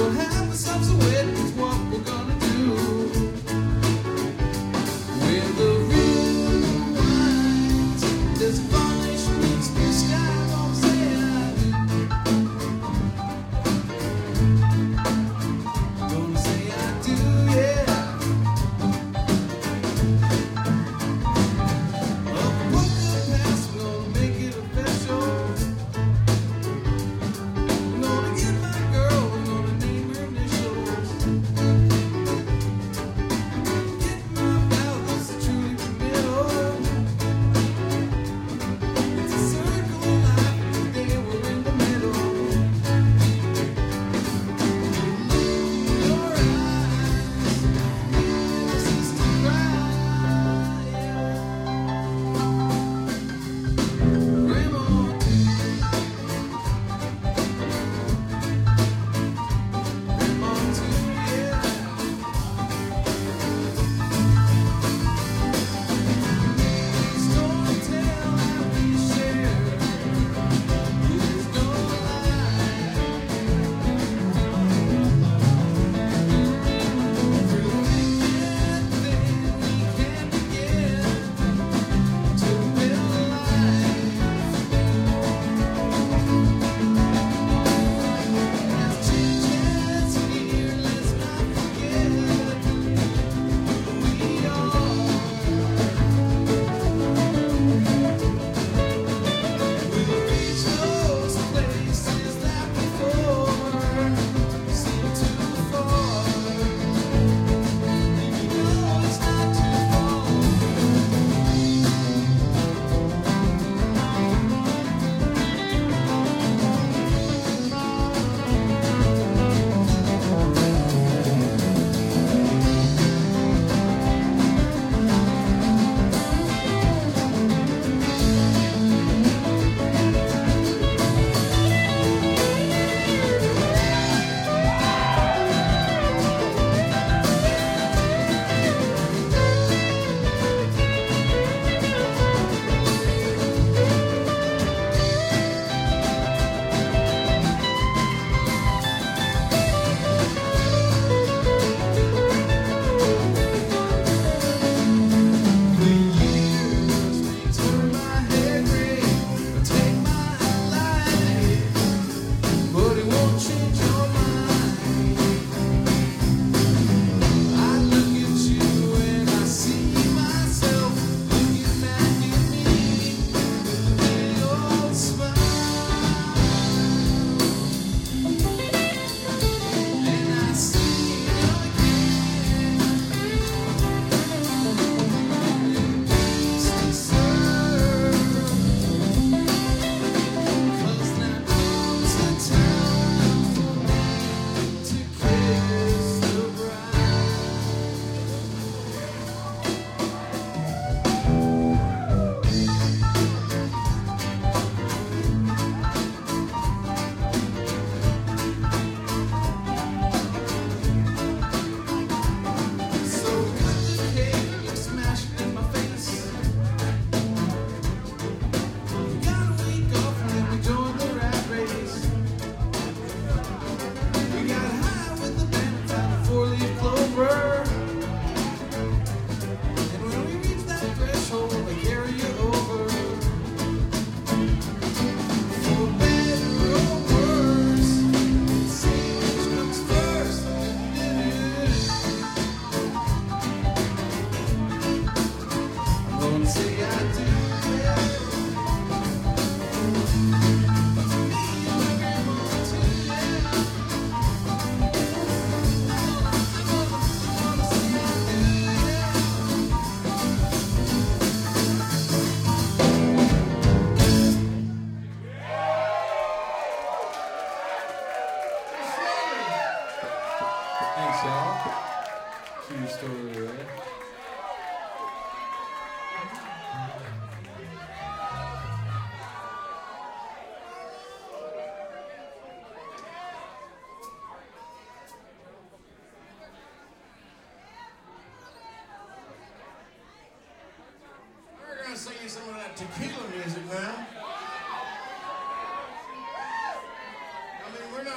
Tequila music now. I mean, we're not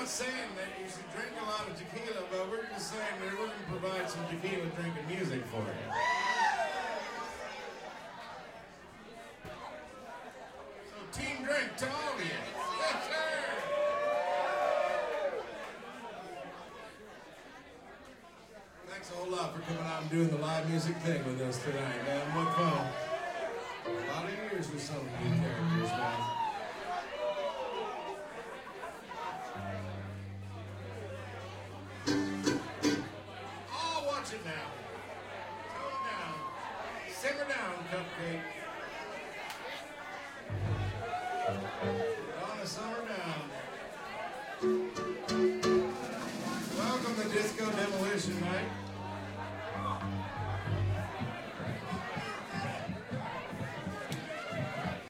not saying that you should drink a lot of tequila, but we're just saying that we're going to provide some tequila drinking music for you. So team drink to all of you. Yes, sir. Thanks a whole lot for coming out and doing the live music thing with us tonight, man. What fun. A lot of years with some of you characters, man. Now. Tone down. Simmer down, Cupcake.